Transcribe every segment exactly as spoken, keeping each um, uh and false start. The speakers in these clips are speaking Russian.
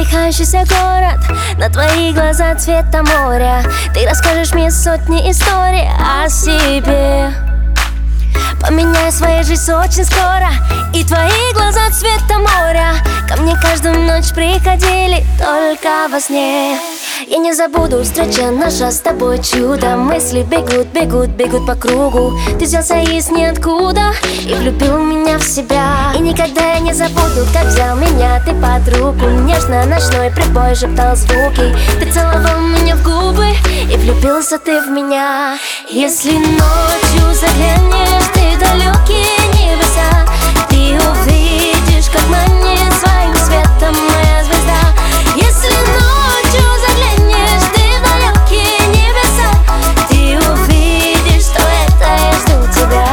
задыхающийся город, на твои глаза цвета моря. Ты расскажешь мне сотни историй о себе. Поменяй свою жизнь очень скоро, и твои глаза цвета моря ко мне каждую ночь приходили только во сне. Я не забуду встреча наша с тобой чудо. Мысли бегут, бегут, бегут по кругу. Ты взялся из ниоткуда и влюбил меня в себя. И никогда я не забуду, как взял меня ты под руку. Нежно ночной прибой шептал звуки. Ты целовал меня в губы, и влюбился ты в меня. Если ночью заглянешь ты в далекие небеса, ты увидишь, как манит своим светом моя звезда. Если ночью заглянешь ты в далекие небеса, ты увидишь, что это я жду тебя.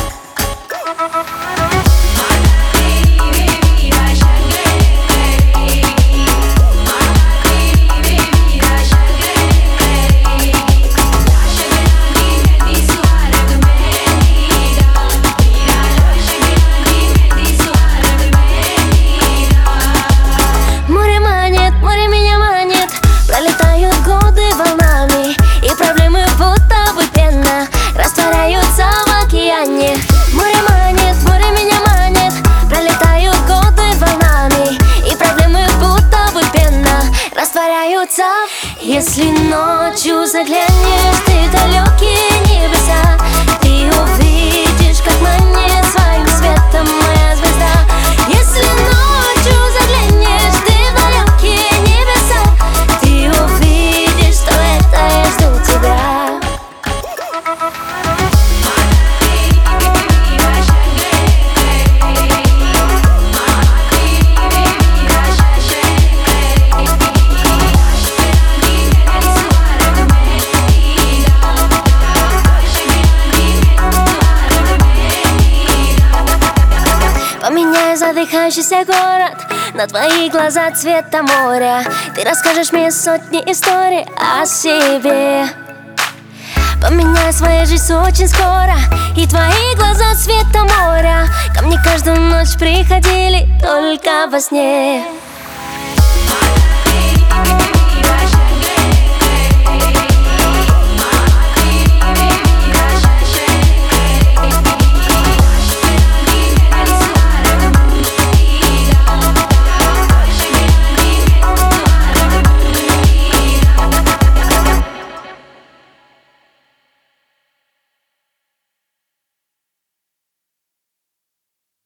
Если ночью заглянешь ты в далекие небеса, ты увидишь, как манит своим светом моя звезда. Если ночью заглянешь ты в далекие небеса, ты увидишь, что это я жду тебя. Поменяй задыхающийся город, на твои глаза цвета моря. Ты расскажешь мне сотни историй о себе. Поменяй свою жизнь очень скоро, и твои глаза цвета моря ко мне каждую ночь приходили только во сне.